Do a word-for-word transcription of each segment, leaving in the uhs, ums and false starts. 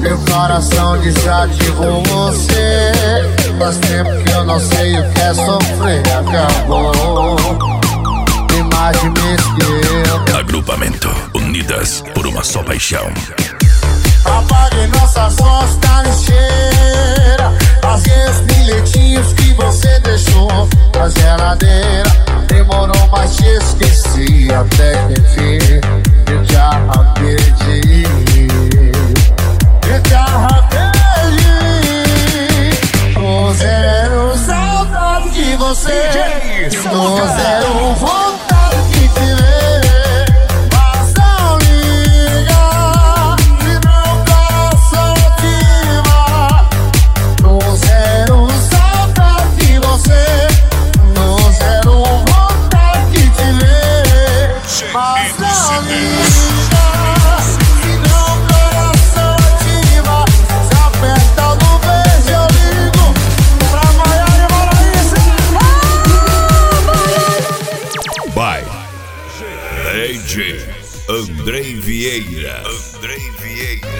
Meu coração desativou você. Faz tempo que eu não sei o que é sofrer. Acabou. Tem mais de mês que eu. Agrupamento, unidas por uma só paixão. Apague nossas fotos da lixeira. Rasguei os bilhetinhos que você deixou na geladeira. Demorou, mas te esqueci. Até que enfim eu te arranquei de mim. Eu te arranquei de mim. Tô zero saudade de você. Tô zero vontade de te ver. Mas não liga e meu coração ativa. Tô zero saudade de você. Tô zero vontade de te ver. Mas não liga e meu coração ativa. Se aperta no beijo eu ligo pra Maiara e Maraísa. By D J Andrei Vieira. Andrei Vieira.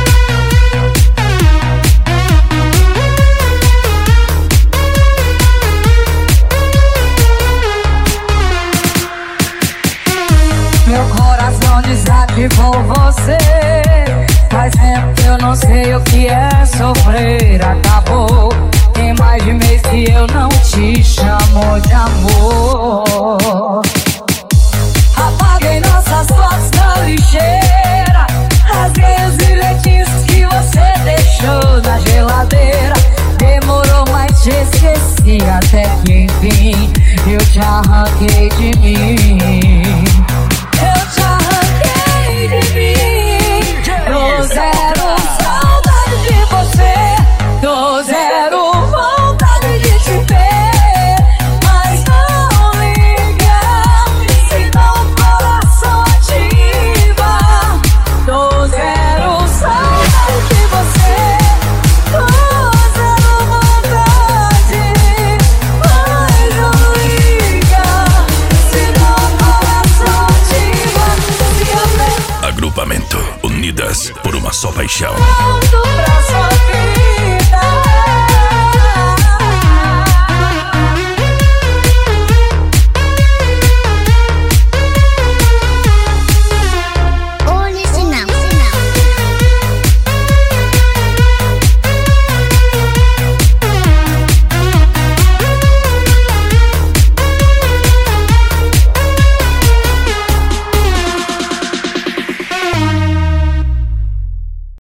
Meu coração desativou você. Faz tempo que eu não sei o que é sofrer. Acabou. Tem mais de mês que eu não te chamo de amor. Apaguei nossas fotos na lixeira. Rasguei os bilhetinhos que você deixou na geladeira. Demorou, mas te esqueci. Até que enfim eu te arranquei de mim. Eu te arranquei de mim. Tô zero saudade de você. Tô zero vontade de te ver. Mas não liga, senão o coração ativa. Tô zero saudade de você. Tô zero vontade. Mas não liga, senão o coração ativa. Se aperta Agrupamento, unidas por uma só paixão. pra sua vida.